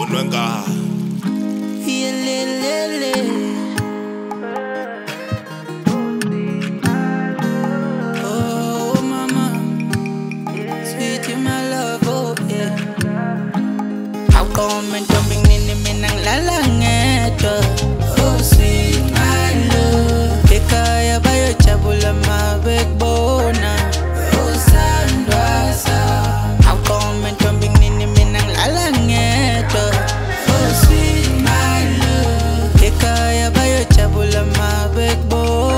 Wenga. Oh mama, sweet you my love, oh yeah. How come and jumping in the minang lalangeto? Oh sweet my love, kekaya bayo chabula mabackbone. Oh sandwasa, how come and jumping in the minang lalangeto? Oh sweet my love, kekaya bayo chabula mabackbone.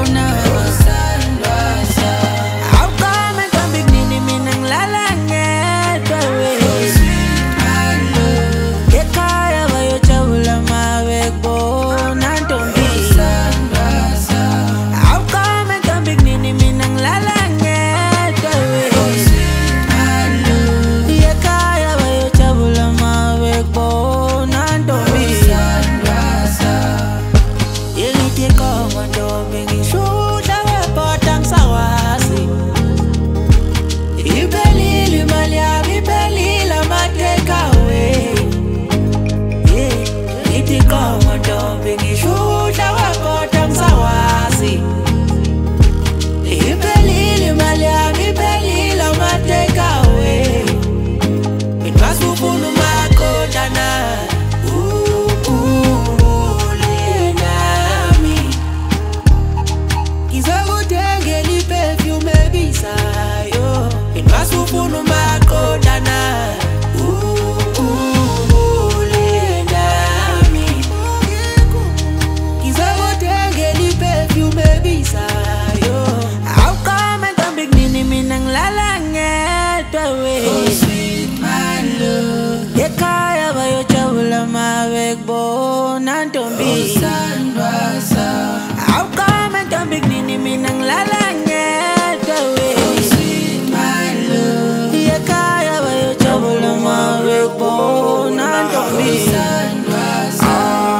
Oh sweet my love, kekaya bayo chabula mabackbone and don't be sandwasa. How come and don't be nini minang lalanget away? Oh sweet my love, kekaya bayo chabula mabackbone and don't be sandwasa.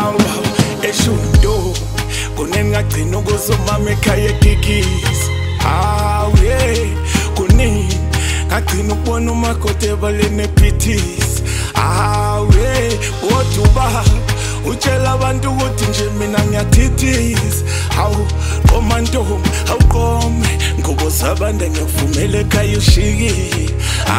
Eshundo kunenga tino gozo mame kaya kikis. Yeah, kuning Akinu pono makote balene pitis. We otuba uchela bantu utinje mina nyatitis. How komando how come ngobo sabande ngefumele kayushigi.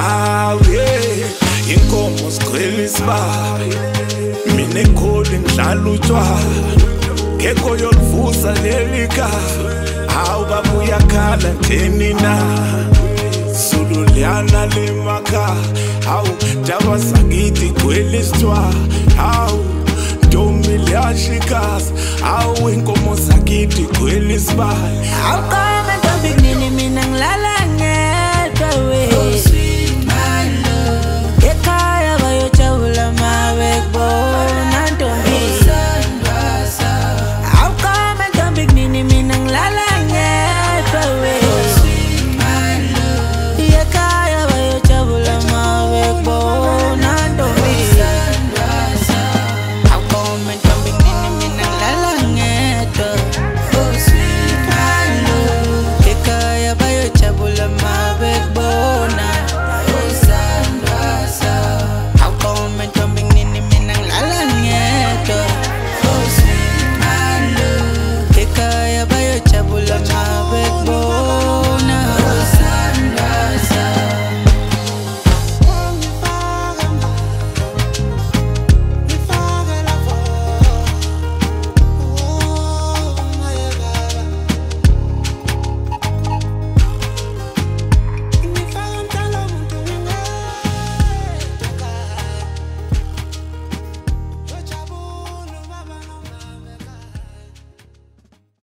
Yeah, inkomo skwelisba mine koli nglalutwa keko yolfusa lelika. How babuya kala tenina Sululiana limaka, how Javasagiti Quelistwa, how Domiliashikas, how Inkomosagiti Quelisba, how come